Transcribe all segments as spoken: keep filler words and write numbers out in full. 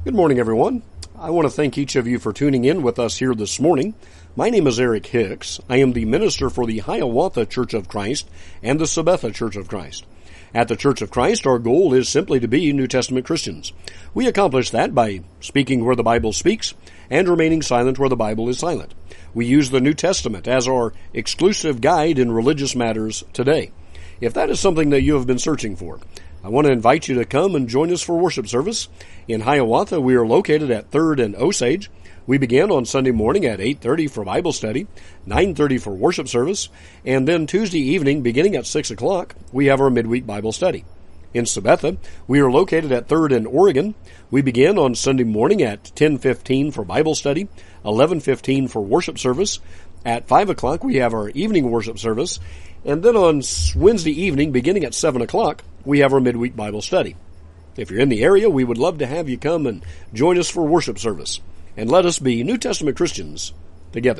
Good morning, everyone. I want to thank each of you for tuning in with us here this morning. My name is Eric Hicks. I am the minister for the Hiawatha Church of Christ and the Sabetha Church of Christ. At the Church of Christ, our goal is simply to be New Testament Christians. We accomplish that by speaking where the Bible speaks and remaining silent where the Bible is silent. We use the New Testament as our exclusive guide in religious matters today. If that is something that you have been searching for, I want to invite you to come and join us for worship service. In Hiawatha, we are located at third and Osage. We begin on Sunday morning at eight thirty for Bible study, nine thirty for worship service, and then Tuesday evening, beginning at six o'clock, we have our midweek Bible study. In Sabetha, we are located at third and Oregon. We begin on Sunday morning at ten fifteen for Bible study, eleven fifteen for worship service. At five o'clock, we have our evening worship service, and then on Wednesday evening, beginning at seven o'clock, we have our midweek Bible study. If you're in the area, we would love to have you come and join us for worship service. And let us be New Testament Christians together.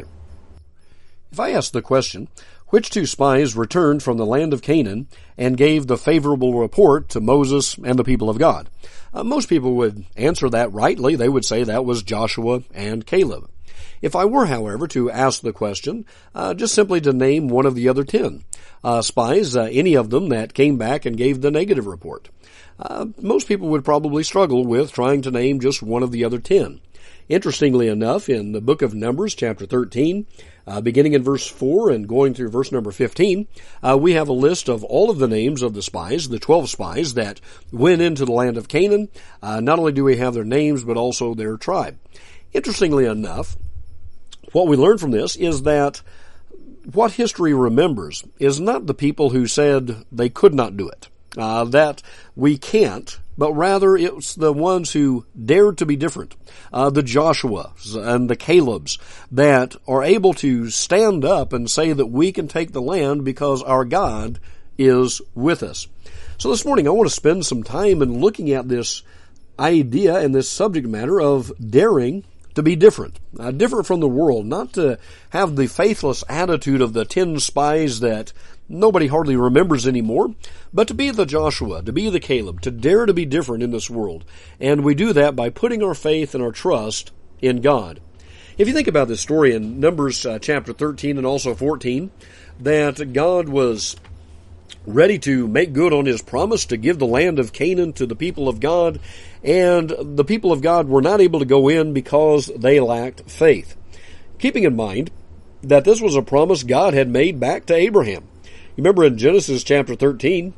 If I ask the question, which two spies returned from the land of Canaan and gave the favorable report to Moses and the people of God? Uh, most people would answer that rightly. They would say that was Joshua and Caleb. If I were, however, to ask the question, uh, just simply to name one of the other ten uh, spies, uh, any of them that came back and gave the negative report, uh, most people would probably struggle with trying to name just one of the other ten. Interestingly enough, in the book of Numbers, chapter thirteen, uh, beginning in verse four and going through verse number fifteen, uh, we have a list of all of the names of the spies, the twelve spies that went into the land of Canaan. Uh, not only do we have their names, but also their tribe. Interestingly enough, what we learn from this is that what history remembers is not the people who said they could not do it, uh, that we can't, but rather it's the ones who dared to be different, uh, the Joshuas and the Calebs that are able to stand up and say that we can take the land because our God is with us. So this morning I want to spend some time in looking at this idea and this subject matter of daring to be different, uh, different from the world, not to have the faithless attitude of the ten spies that nobody hardly remembers anymore, but to be the Joshua, to be the Caleb, to dare to be different in this world. And we do that by putting our faith and our trust in God. If you think about this story in Numbers uh, chapter thirteen and also fourteen, that God was ready to make good on His promise to give the land of Canaan to the people of God, and the people of God were not able to go in because they lacked faith. Keeping in mind that this was a promise God had made back to Abraham. You remember in Genesis chapter thirteen,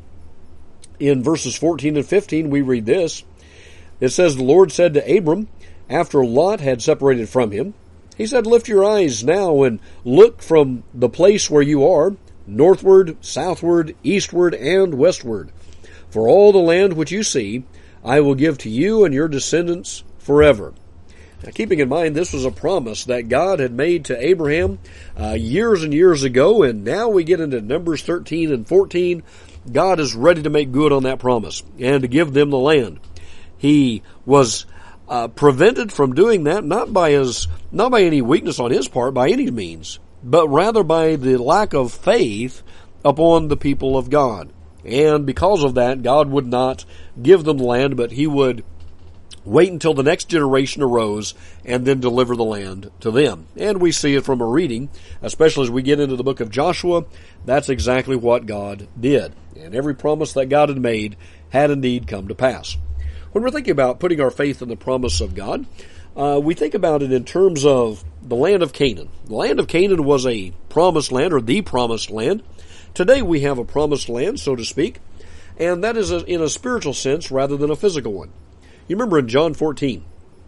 in verses fourteen and fifteen, we read this. It says, "The Lord said to Abram, after Lot had separated from him, He said, Lift your eyes now and look from the place where you are, northward, southward, eastward, and westward. For all the land which you see, I will give to you and your descendants forever." Now, keeping in mind, this was a promise that God had made to Abraham uh, years and years ago, and now we get into Numbers thirteen and fourteen. God is ready to make good on that promise and to give them the land. He was uh, prevented from doing that not by his, not by any weakness on his part, by any means, but rather by the lack of faith upon the people of God. And because of that, God would not give them the land, but He would wait until the next generation arose and then deliver the land to them. And we see it from a reading, especially as we get into the book of Joshua. That's exactly what God did. And every promise that God had made had indeed come to pass. When we're thinking about putting our faith in the promise of God, uh, we think about it in terms of the land of Canaan. The land of Canaan was a promised land, or the promised land. Today we have a promised land, so to speak, and that is a, in a spiritual sense rather than a physical one. You remember in John fourteen,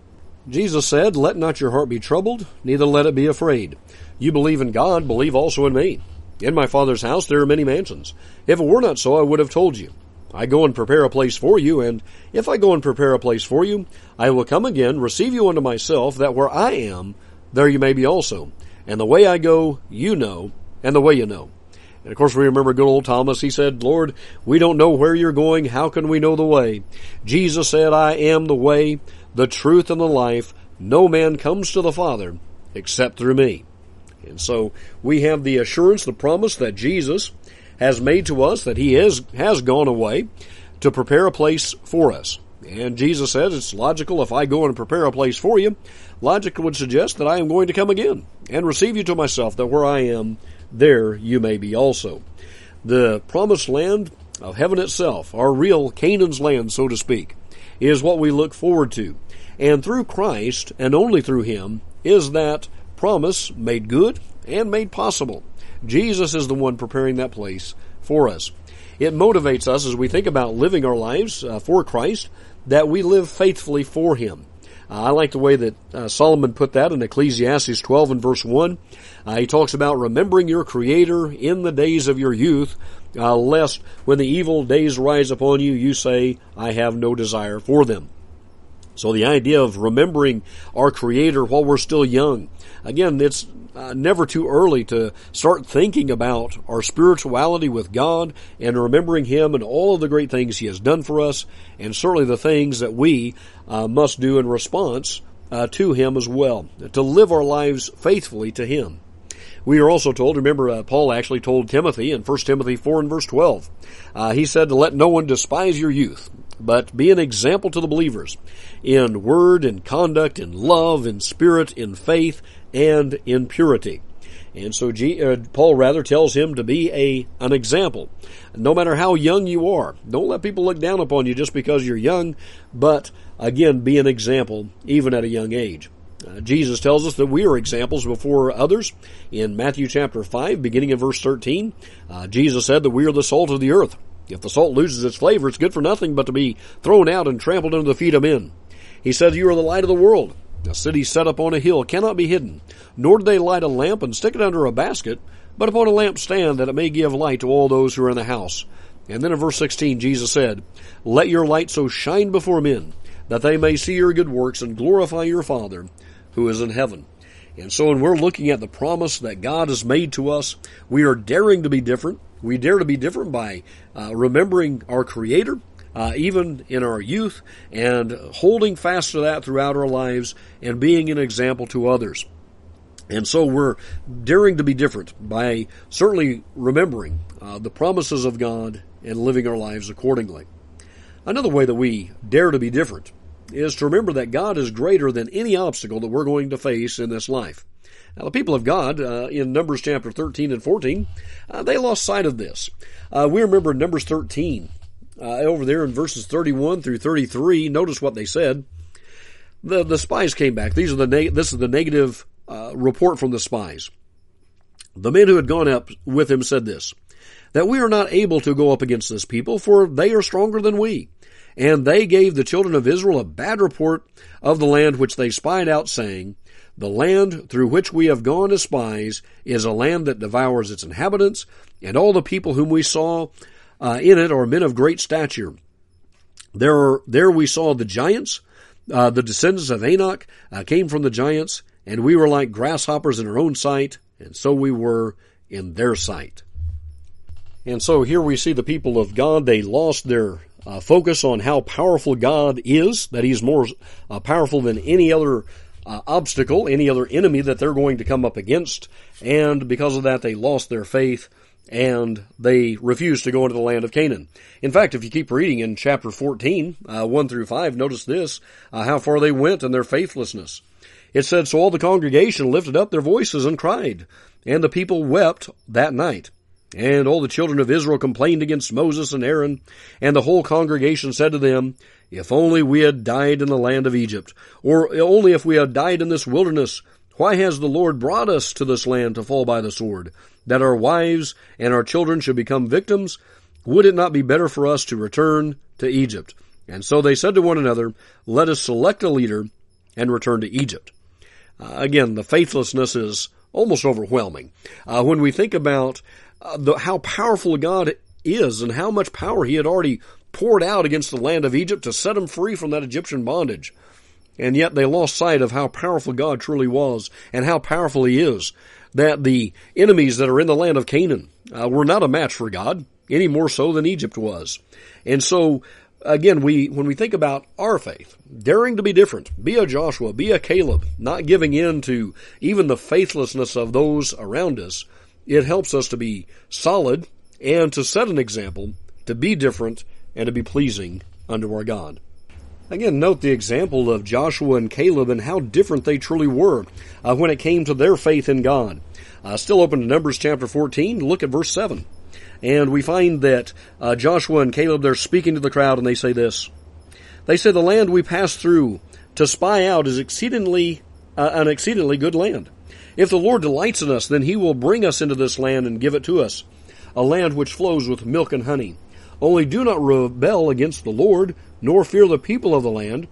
Jesus said, "Let not your heart be troubled, neither let it be afraid. You believe in God, believe also in me. In my Father's house there are many mansions. If it were not so, I would have told you. I go and prepare a place for you, and if I go and prepare a place for you, I will come again, receive you unto myself, that where I am, there you may be also. And the way I go, you know, and the way you know." And of course we remember good old Thomas. He said, "Lord, we don't know where you're going. How can we know the way?" Jesus said, "I am the way, the truth, and the life. No man comes to the Father except through me." And so we have the assurance, the promise that Jesus has made to us, that He is, has gone away to prepare a place for us. And Jesus says it's logical if I go and prepare a place for you. Logic would suggest that I am going to come again and receive you to myself, that where I am, there you may be also. The promised land of heaven itself, our real Canaan's land, so to speak, is what we look forward to. And through Christ, and only through Him, is that promise made good and made possible. Jesus is the one preparing that place for us. It motivates us as we think about living our lives uh, for Christ, that we live faithfully for Him. Uh, I like the way that uh, Solomon put that in Ecclesiastes twelve and verse one. Uh, he talks about remembering your Creator in the days of your youth, uh, lest when the evil days rise upon you, you say, I have no desire for them. So the idea of remembering our Creator while we're still young, again, it's uh, never too early to start thinking about our spirituality with God and remembering Him and all of the great things He has done for us, and certainly the things that we uh, must do in response uh, to Him as well, to live our lives faithfully to Him. We are also told, remember, uh, Paul actually told Timothy in First Timothy four and verse twelve, uh, he said to let no one despise your youth, but be an example to the believers in word, in conduct, in love, in spirit, in faith, and in purity. And so G, uh, Paul rather tells him to be a an example. No matter how young you are, don't let people look down upon you just because you're young, but again, be an example even at a young age. Uh, Jesus tells us that we are examples before others. In Matthew chapter five, beginning in verse thirteen, uh, Jesus said that we are the salt of the earth. If the salt loses its flavor, it's good for nothing but to be thrown out and trampled under the feet of men. He said, you are the light of the world. A city set up on a hill cannot be hidden, nor do they light a lamp and stick it under a basket, but upon a lampstand, that it may give light to all those who are in the house. And then in verse sixteen, Jesus said, let your light so shine before men, that they may see your good works and glorify your Father who is in heaven. And so when we're looking at the promise that God has made to us, we are daring to be different. We dare to be different by uh, remembering our Creator, uh, even in our youth, and holding fast to that throughout our lives and being an example to others. And so we're daring to be different by certainly remembering uh, the promises of God and living our lives accordingly. Another way that we dare to be different is to remember that God is greater than any obstacle that we're going to face in this life. Now, the people of God, uh, in Numbers chapter thirteen and fourteen, uh, they lost sight of this. Uh, we remember in Numbers thirteen, uh, over there in verses thirty-one through thirty-three, notice what they said. The, the spies came back. These are the ne- this is the negative uh, report from the spies. The men who had gone up with him said this, that we are not able to go up against this people, for they are stronger than we. And they gave the children of Israel a bad report of the land which they spied out, saying, the land through which we have gone as spies is a land that devours its inhabitants, and all the people whom we saw uh, in it are men of great stature. There, are, there we saw the giants, uh, the descendants of Anak uh, came from the giants, and we were like grasshoppers in our own sight, and so we were in their sight. And so here we see the people of God, they lost their Uh, focus on how powerful God is, that He's more uh, powerful than any other uh, obstacle, any other enemy that they're going to come up against, and because of that they lost their faith and they refused to go into the land of Canaan. In fact, if you keep reading in chapter fourteen, uh, one through five, notice this, uh, how far they went in their faithlessness. It said, so all the congregation lifted up their voices and cried, and the people wept that night. And all the children of Israel complained against Moses and Aaron, and the whole congregation said to them, if only we had died in the land of Egypt, or only if we had died in this wilderness, why has the Lord brought us to this land to fall by the sword, that our wives and our children should become victims? Would it not be better for us to return to Egypt? And so they said to one another, let us select a leader and return to Egypt. Uh, again, the faithlessness is almost overwhelming. Uh, when we think about Uh, the, how powerful God is and how much power He had already poured out against the land of Egypt to set them free from that Egyptian bondage. And yet they lost sight of how powerful God truly was and how powerful He is, that the enemies that are in the land of Canaan uh, were not a match for God, any more so than Egypt was. And so, again, we when we think about our faith, daring to be different, be a Joshua, be a Caleb, not giving in to even the faithlessness of those around us, it helps us to be solid and to set an example, to be different, and to be pleasing unto our God. Again, note the example of Joshua and Caleb and how different they truly were uh, when it came to their faith in God. Uh, still open to Numbers chapter fourteen, look at verse seven. And we find that uh, Joshua and Caleb, they're speaking to the crowd, and they say this. They say, the land we passed through to spy out is exceedingly uh, an exceedingly good land. If the Lord delights in us, then he will bring us into this land and give it to us, a land which flows with milk and honey. Only do not rebel against the Lord, nor fear the people of the land,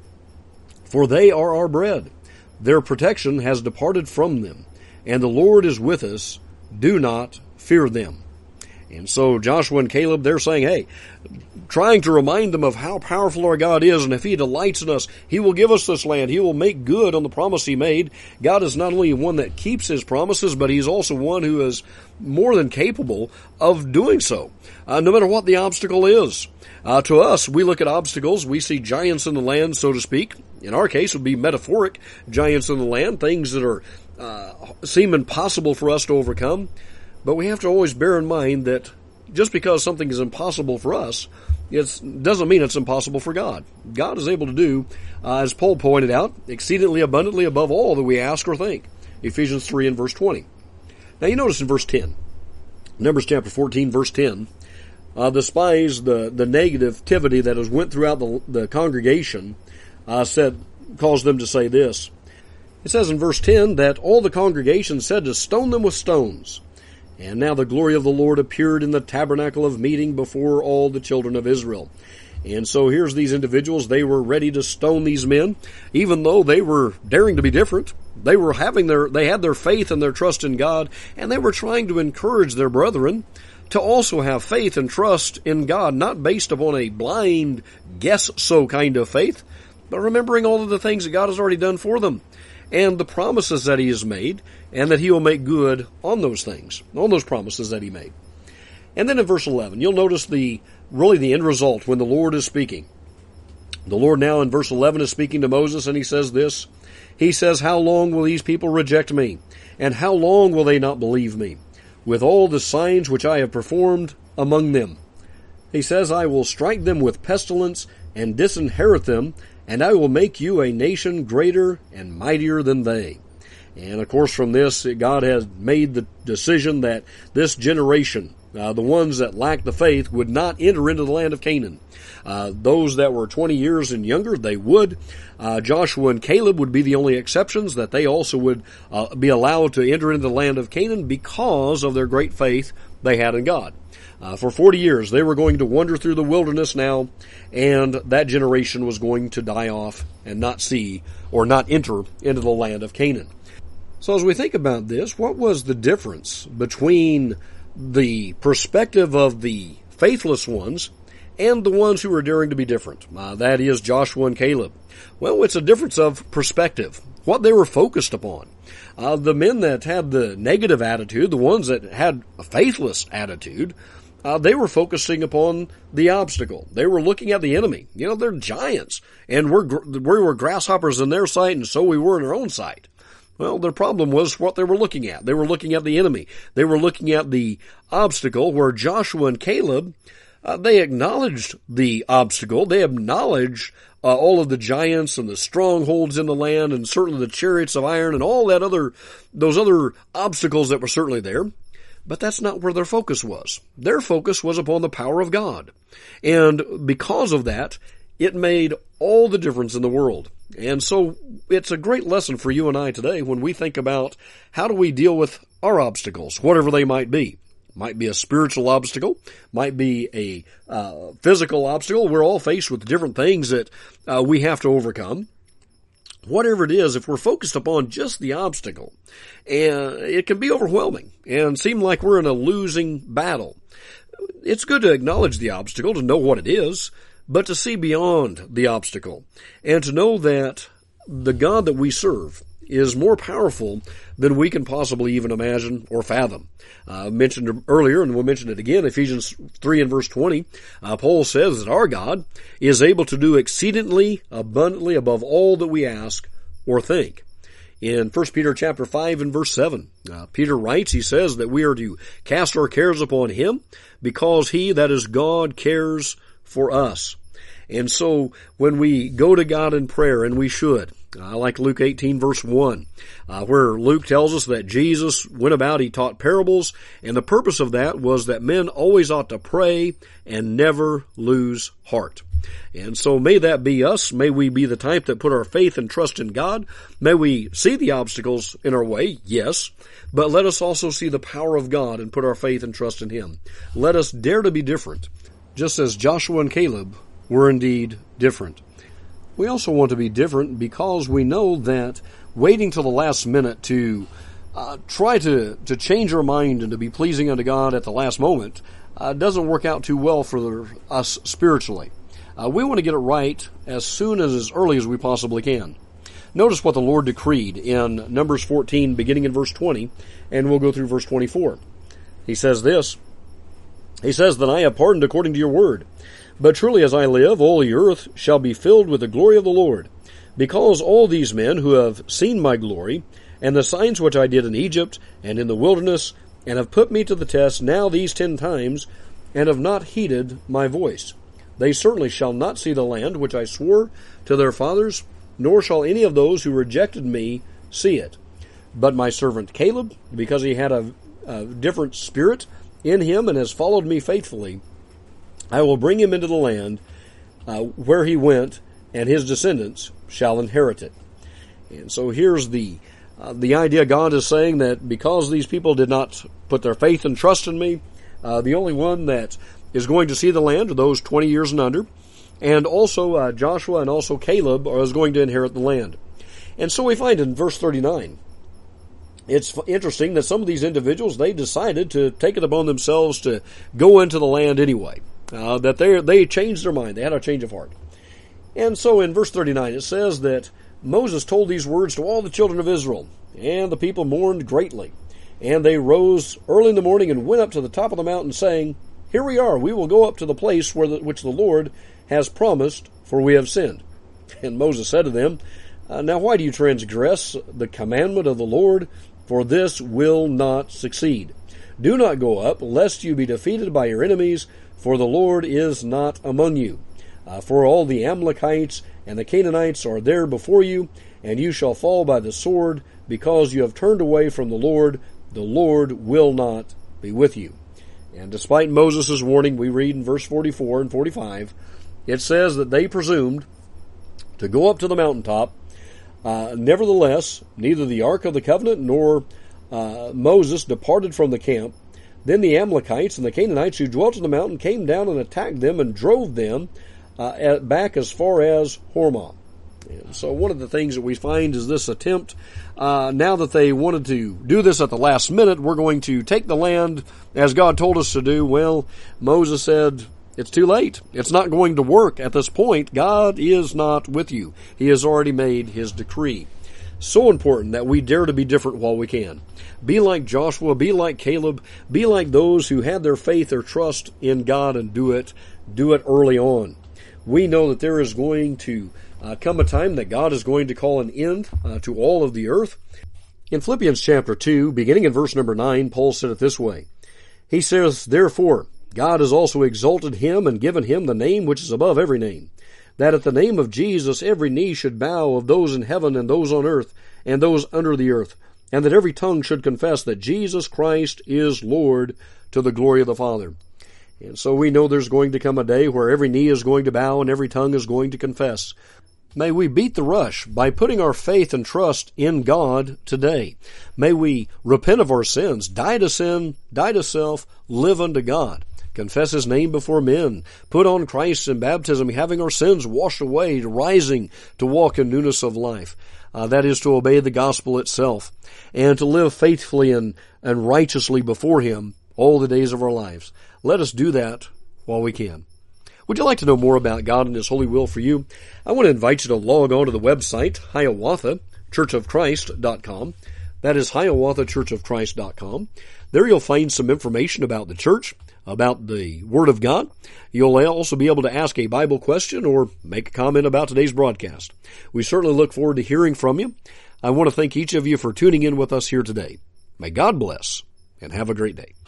for they are our bread. Their protection has departed from them, and the Lord is with us. Do not fear them. And so Joshua and Caleb, they're saying, hey, trying to remind them of how powerful our God is, and if he delights in us, he will give us this land. He will make good on the promise he made. God is not only one that keeps his promises, but he's also one who is more than capable of doing so, uh, no matter what the obstacle is. Uh, to us, we look at obstacles, we see giants in the land, so to speak. In our case, it would be metaphoric giants in the land, things that are uh, seem impossible for us to overcome. But we have to always bear in mind that just because something is impossible for us, it doesn't mean it's impossible for God. God is able to do, uh, as Paul pointed out, exceedingly abundantly above all that we ask or think. Ephesians three and verse twenty. Now you notice in verse ten, Numbers chapter fourteen, verse ten, uh, the spies, the, the negativity that has went throughout the, the congregation, uh, said, caused them to say this. It says in verse ten that all the congregation said to stone them with stones. And now the glory of the Lord appeared in the tabernacle of meeting before all the children of Israel. And so here's these individuals. They were ready to stone these men, even though they were daring to be different. They were having their, they had their faith and their trust in God, and they were trying to encourage their brethren to also have faith and trust in God, not based upon a blind guess-so kind of faith, but remembering all of the things that God has already done for them, and the promises that he has made, and that he will make good on those things, on those promises that he made. And then in verse eleven, you'll notice the really the end result when the Lord is speaking. The Lord now in verse eleven is speaking to Moses, and he says this. He says, how long will these people reject me? And how long will they not believe me? With all the signs which I have performed among them. He says, I will strike them with pestilence and disinherit them, and I will make you a nation greater and mightier than they. And of course from this, God has made the decision that this generation, uh, the ones that lacked the faith, would not enter into the land of Canaan. Uh, those that were twenty years and younger, they would. Uh, Joshua and Caleb would be the only exceptions, that they also would uh, be allowed to enter into the land of Canaan because of their great faith they had in God. Uh, for forty years, they were going to wander through the wilderness now, and that generation was going to die off and not see or not enter into the land of Canaan. So as we think about this, what was the difference between the perspective of the faithless ones and the ones who were daring to be different? Uh, that is Joshua and Caleb. Well, it's a difference of perspective, what they were focused upon. Uh, the men that had the negative attitude, the ones that had a faithless attitude, uh, they were focusing upon the obstacle. They were looking at the enemy. You know, they're giants, and we're, we were grasshoppers in their sight, and so we were in our own sight. Well, their problem was what they were looking at. They were looking at the enemy. They were looking at the obstacle, where Joshua and Caleb, uh, they acknowledged the obstacle. They acknowledged uh, all of the giants and the strongholds in the land, and certainly the chariots of iron and all that other, those other obstacles that were certainly there. But that's not where their focus was. Their focus was upon the power of God. And because of that, it made all the difference in the world. And so it's a great lesson for you and I today when we think about how do we deal with our obstacles, whatever they might be. Might be a spiritual obstacle, might be a uh, physical obstacle. We're all faced with different things that uh, we have to overcome. Whatever it is, if we're focused upon just the obstacle, and it can be overwhelming and seem like we're in a losing battle. It's good to acknowledge the obstacle, to know what it is, but to see beyond the obstacle and to know that the God that we serve is more powerful than we can possibly even imagine or fathom. I uh, mentioned earlier, and we'll mention it again, Ephesians three and verse twenty, uh, Paul says that our God is able to do exceedingly abundantly above all that we ask or think. In First Peter chapter five and verse seven, uh, Peter writes, he says that we are to cast our cares upon him because he, that is God, cares for us. And so when we go to God in prayer, and we should, I like Luke eighteen verse one, uh, where Luke tells us that Jesus went about, he taught parables, and the purpose of that was that men always ought to pray and never lose heart. And so may that be us. May we be the type that put our faith and trust in God. May we see the obstacles in our way, yes, but let us also see the power of God and put our faith and trust in Him. Let us dare to be different, just as Joshua and Caleb were indeed different. We also want to be different because we know that waiting till the last minute to uh, try to, to change our mind and to be pleasing unto God at the last moment uh, doesn't work out too well for us spiritually. Uh, we want to get it right as soon as as early as we possibly can. Notice what the Lord decreed in Numbers fourteen, beginning in verse twenty, and we'll go through verse twenty-four. He says this, He says, Then I have pardoned according to your word. But truly as I live, all the earth shall be filled with the glory of the Lord, because all these men who have seen my glory, and the signs which I did in Egypt and in the wilderness, and have put me to the test now these ten times, and have not heeded my voice. They certainly shall not see the land which I swore to their fathers, nor shall any of those who rejected me see it. But my servant Caleb, because he had a, a different spirit in him and has followed me faithfully, I will bring him into the land uh, where he went, and his descendants shall inherit it. And so here's the uh, the idea. God is saying that because these people did not put their faith and trust in me, uh, the only one that is going to see the land are those twenty years and under, and also uh, Joshua and also Caleb are is going to inherit the land. And so we find in verse thirty-nine, it's interesting that some of these individuals, they decided to take it upon themselves to go into the land anyway. Uh, that they they changed their mind. They had a change of heart. And so in verse thirty-nine it says that Moses told these words to all the children of Israel, and the people mourned greatly. And they rose early in the morning and went up to the top of the mountain, saying, Here we are, we will go up to the place where the, which the Lord has promised, for we have sinned. And Moses said to them, uh, Now why do you transgress the commandment of the Lord? For this will not succeed. Do not go up, lest you be defeated by your enemies, for the Lord is not among you. Uh, for all the Amalekites and the Canaanites are there before you, and you shall fall by the sword, because you have turned away from the Lord. The Lord will not be with you. And despite Moses' warning, we read in verse forty-four and forty-five, it says that they presumed to go up to the mountaintop. Uh, nevertheless, neither the Ark of the Covenant nor uh, Moses departed from the camp. Then the Amalekites and the Canaanites who dwelt in the mountain came down and attacked them and drove them uh, at, back as far as Hormah. And so one of the things that we find is this attempt, uh, now that they wanted to do this at the last minute, we're going to take the land as God told us to do. Well, Moses said, it's too late. It's not going to work at this point. God is not with you. He has already made His decree. So important that we dare to be different while we can. Be like Joshua, be like Caleb, be like those who had their faith, their trust in God, and do it, do it early on. We know that there is going to uh, come a time that God is going to call an end uh, to all of the earth. In Philippians chapter two, beginning in verse number nine, Paul said it this way. He says, Therefore, God has also exalted Him and given Him the name which is above every name, that at the name of Jesus every knee should bow, of those in heaven and those on earth and those under the earth, and that every tongue should confess that Jesus Christ is Lord, to the glory of the Father. And so we know there's going to come a day where every knee is going to bow and every tongue is going to confess. May we beat the rush by putting our faith and trust in God today. May we repent of our sins, die to sin, die to self, live unto God. Confess His name before men, put on Christ in baptism, having our sins washed away, rising to walk in newness of life. Uh, that is to obey the gospel itself, and to live faithfully and, and righteously before Him all the days of our lives. Let us do that while we can. Would you like to know more about God and His holy will for you? I want to invite you to log on to the website, Hiawatha Church of Christ dot com. That is Hiawatha Church of Christ dot com. There you'll find some information about the church, about the Word of God. You'll also be able to ask a Bible question or make a comment about today's broadcast. We certainly look forward to hearing from you. I want to thank each of you for tuning in with us here today. May God bless, and have a great day.